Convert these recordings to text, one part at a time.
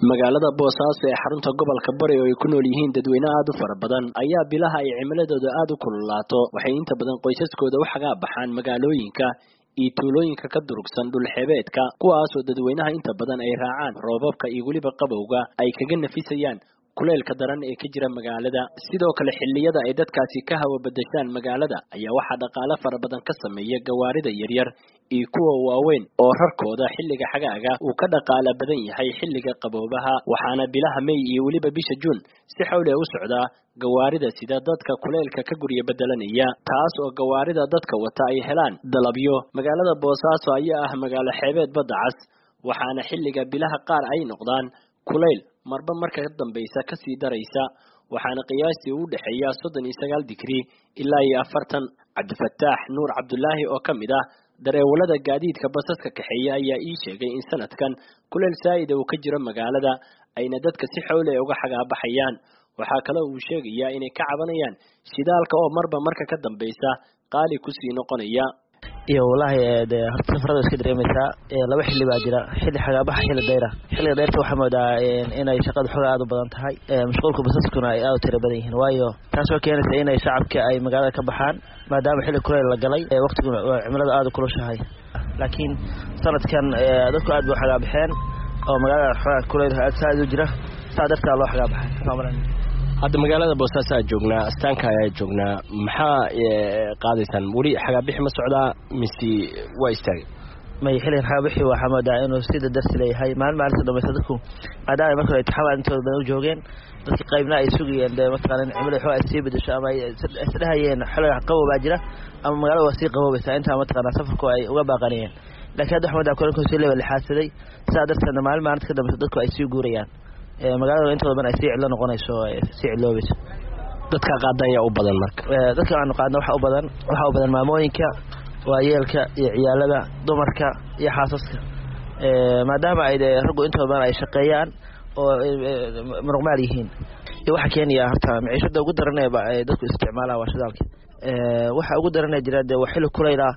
magaalada Boosaaso ee xarunta gobolka Bari oo ay ku nool yihiin dadweyne aad u fara badan ayaa bilaha ay cimiladooda aad u kululaato waxay inta badan qoysaskooda u xagaa baxaan magaalooyinka iyo tuulooyinka ka durugsan dhul xeebeedka kuwaas oo dadweynaha inta badan ay raacaan roobabka iyo waliba qabowga ay kaga nafisayaan kuleelka daran ee ka jira magaalada sidoo kale xilliyada ay dadkaasi ka hawo bedeshaan magaalada ayaa waxa dhaqaale fara badan ka sameeya gawaarida yaryar iyo kuwa waaweyn oo rarkooda xilliga xagaaga uu ka dhaqaale badan yahay xilliga qaboobaha waxaana bilaha May iyo waliba bisha June si xawle u socda gawaarida sida dadka kuleelka ka guriya bedelanaya taas oo gawaarida dadka wata ay helaan dalabyo magaalada Boosaaso ayaa ah magaalo xeebeed badda cas waxaana xilliga bilaha qaar ay noqdaan kuleyl marba marka ka dambaysa ka sii daraysa waxaana qiyaastii u dhaxeeya 39 digrii ilaa 40 Cabdifataax Nuur Cabdullaahi oo kamid ah dareewalada gaadiidka basaska kaxeeya ayaa ii sheegay in sanadkan kuleyl saa'id uu ka jiro magaalada ayna dadka si xawle uga xagaa baxayaan waxa kale uu sheegaya inay ka cabanayaan shidaalka oo marba marka ka dambaysa qaali ku sii noqonaya iyo wallahi horta safarada iska dareemaysa laba xilli baa jira xilli xagaabaha xilliga deyrta waxa moodaa inay shaqada xoog aad u badan tahay mashquulka basaskuna ay aad u tiro badan yihiin waayo taas oo keenaysa inay shacabka ay magaalada ka baxaan maadaama xilli kuleyl la galay waqtiguna cimilada aad u kulushahay laakiin sanadkan dadku aad buu xagaa baxeen oo magaalada kuleyl aad u jira sadartaa loo xagaa baxay hadda magaalada Boosaaso aad joognaa astaanka ayaa joognaa maxaa qaadaysan wali xagaa bixi ma socdaa mise waa istaagay may xilligan xagaa bixi waxa moodaa inuu sida darsi leeyahay maalinta dhamaysa dadku maadaama markay taxawaan intooda badan u joogeen dadka qaybna ay sugayeen mataqaanaa cimilada xoog ay sii bedesho ama ay isdhahayeen xilliga qabow baa jira ama magaalada waa sii qaboobaysaa inta mataqaanaa safarku ay uga baaqanayeen laakiin hadda waxaa kulanku sii leeyahay lixaasaday sidaa darteedna maalinta ka dambaysa dadku ay sii guurayaan magaalada inta badan ay sii cidlo noqonayso sii cidloobayso dadka qaadan yaa u badan marka dadka aan qaadna waxa u badan maamooyinka waayeelka iyo ciyaalada dumarka iyo xaasaska maadaama ay raggu inta badan ay shaqeeyaan oo muruqmaal yihiin iyo waxa keenaya horta maciishada ugu daran ee dadku isticmaalaan waa shidaalka waxa ugu daran jira waa xilli kuleyl ah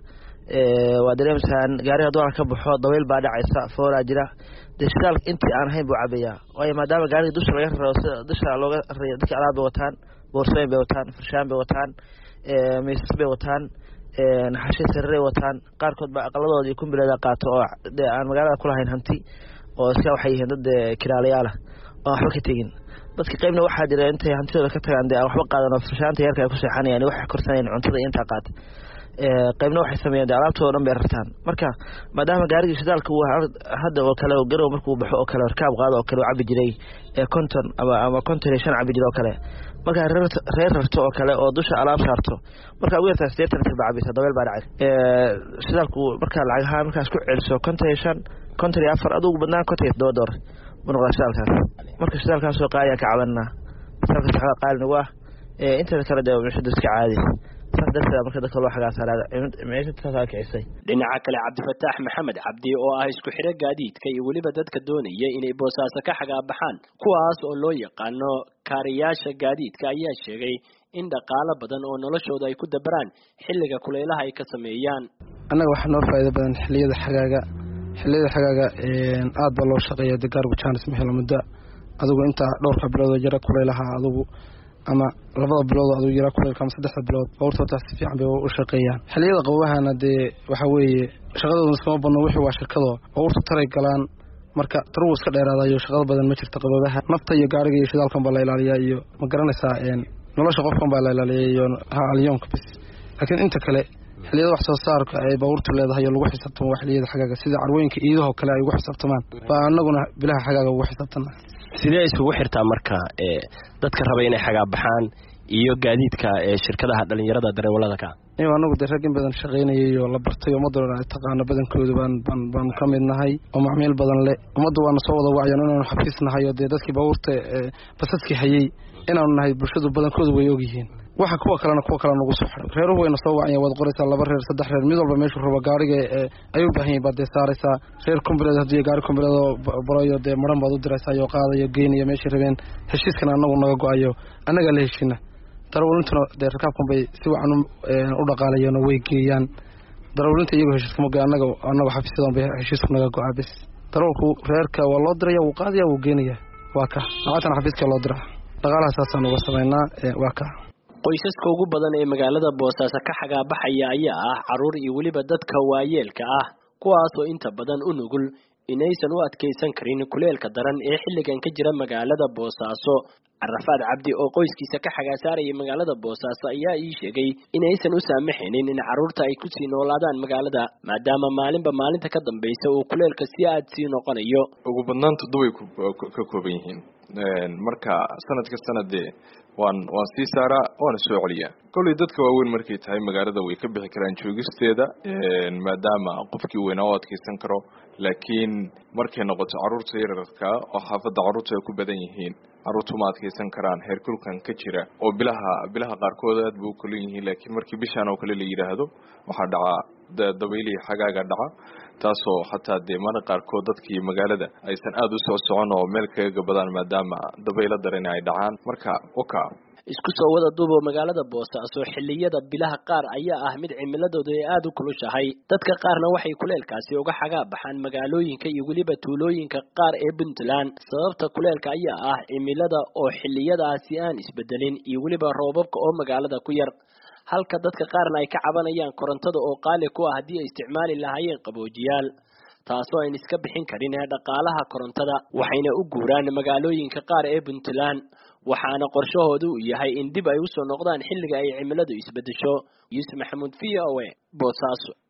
waa dareemsan gaariga doonka ka baxo daweel baa dhacaysa foora jira shidaal intii aan ahayn buu cabayaa waayo maadaama gaariga dusha laga raro dusha looga rayo dadka alaab wataan boorsooyin bay wataan farshaan bay wataan miisas bay wataan naxashiis sarre wataan qaarkood baa aqaladooda iyo kumbileeda qaato oo aan magaalada ku lahayn hanti oo iska waxay yihiin dad kiraalayaal ah oo waxba ka tegin dadka qaybna waxaa jira intay hantidooda ka tagaan aan waxba qaadan oo farshaanta yarka ay ku seexanayaan wax korsanayaan cuntada inta qaata qaybna waxay sameeyeen alaabtooda dhan bay rartaan marka maadaama gaarigii shidaalka uu hadda oo kale garow markuu baxo oo kale rakaab qaado oo kale cabi jiray konton ama konton iyo 5 cabi jiray oo kale marka reer rarto oo kale oo dusha alaab saarto marka ugu yartaa 80 tirba cabisa dabeel baa dhacay shidaalku marka lacagaha markaas ku celiso konton iyo 5 konton iyo 4 adugu badnaan konton iyo 7 dollar munuqda shidaalkaas marka shidaalkaas soo qaaya ka cabanna shidaalka saxda qaalin waa inta kale dee mashada iska caadi marka dadka loo xagaa saarada meesha kacisay dhinaca kale Cabdifataax Maxamed Cabdi oo ah isku xire gaadiidka iyo waliba dadka doonaya inay Boosaaso ka xagaa baxaan kuwaas oo loo yaqaano kaariyaasha gaadiidka ayaa sheegay in dhaqaale badan oo noloshooda ay ku dabaraan xilliga kuleylaha ay ka sameeyaan anaga waxa noo faa'iido badan xilliyada xagaaga aad baa loo shaqeeyaa degaarku chance ma helo muddo adigu inta dhowrka bilood jira kuleylaha adigu ama labada bilood adigu jira kuleelka ama saddexda bilood bawrtooda si fiican bay u shaqeeyaan xilliyada qabowahana waxa weeye shaqadooda iskama badno wixii waa shirkado bawrtu taray galaan marka taru iska dheeraadayo shaqada badan ma jirto qabowaha nafta iyo gaariga iyo shidaalkan baa la ilaaliyaa iyo ma garanaysaa nolosha qofkan baa la ilaaliyaa iyo halyoonka bis laakiin inta kale xilliyada wax soo saarka ay bawrtu leedahay oo lagu xisaabtamo waa xilliyada xagaaga sida carwooyinka iidaho kale ay ugu xisaabtamaan baa anaguna bilaha xagaaga ugu xisaabtana sidee isugu xirtaa marka dadka raba inay xagaa baxaan iyo gaadiidka shirkadaha dhalinyarada dareewalada ka anagu rag in badan shaqeynayay oo la bartay ummadda ay taqaano badankooda baan ka mid nahay oo macmiil badan leh ummadda waana soo wada wacyan inaanu xafiisnahay oo dadkii bawrta basaskii hayay inaanu nahay bulshadu badankooda way ogyihiin waxa kuwa kale nagu soo xiray reeruhu wayna soo wacayaan wada qoraysaa 2 reer 3 reer mid walba meeshuu rabo gaariga ay u baahan yihiin baad saaraysaa reer kumbileed hadii gaari kumbileed oo barayo maran baad u diraysaa iyo qaadayo geeniyo meeshii rabeen heshiiskana anagu naga go'ayo anaga la heshiina darawalintuna rakaabkan bay si wacan u dhaqaalayeen oo way geeyaan darawlinta iyagu heshiiska ma anaga xafiisadan bay heshiisku naga go'aa bis darawalku reerka waa loo diraya wuu qaadaya wuu geenaya waa ka lacagtana xafiiska loo diraa dhaqaalaha saasaan uga samaynaa waa ka qoysaska ugu badan ee magaalada Boosaaso ka xagaabaxaya ayaa ah caruur iyo waliba dadka waayeelka ah kuwaas oo inta badan u nugul inaysan u adkeysan karin kuleelka daran ee xilligan ka jira magaalada Boosaaso. Arafaad Cabdi oo qoyskiisa ka xagaasaaraya magaalada Boosaaso ayaa ii sheegay inaysan u saamaxaynin in caruurta ay ku sii noolaadaan magaalada maadaama maalinba maalinta ka dambaysa uu kuleelka si aad sii noqonayo. ugu badnaan 7 ka kooban yihiin marka sanadka sanadee waan sii saaraa waan soo celiyaa kulli dadka waaweyn markay tahay magaalada way ka bixi karaan joogisteeda maadaama qofkii weyn oo adkeysan karo laakiin markay noqoto caruurta yararka oo xaafadda caruurta ay ku badan yihiin caruurtu ma adkeysan karaan heerkulkan ka jira oo bilaha qaarkood aad buu kula yihiin laakiin markii bishan oo kale la yiraahdo waxa dhaca dabayli xagaaga dhaca taasoo hataa deemaan qaarkood dadkii magaalada aysan aad u soo socon oo meel kaga badan maadaama dabaylo daran ay dhacaan marka isku soo wada duubo magaalada Boosaaso xilliyada bilaha qaar ayaa ah mid cimiladoodu ay aad u kulushahay dadka qaarna waxay kuleelkaasi uga xagaa baxaan magaalooyinka iyo waliba tuulooyinka qaar ee Puntland sababta kuleelka ayaa ah cimilada oo xilliyadaasi aan isbedelin iyo waliba roobabka oo magaalada ku yar halka dadka qaarna ay ka cabanayaan korontada oo qaali ku ah hadii ay isticmaali lahaayeen qaboojiyaal taasoo ay iska bixin karin dhaqaalaha korontada waxayna u guuraan magaalooyinka qaar ee Puntland waxaana qorshahoodu yahay in dib ay u soo noqdaan xilliga ay cimiladu isbedesho. Yusuf Maxamuud VOA Boosaaso.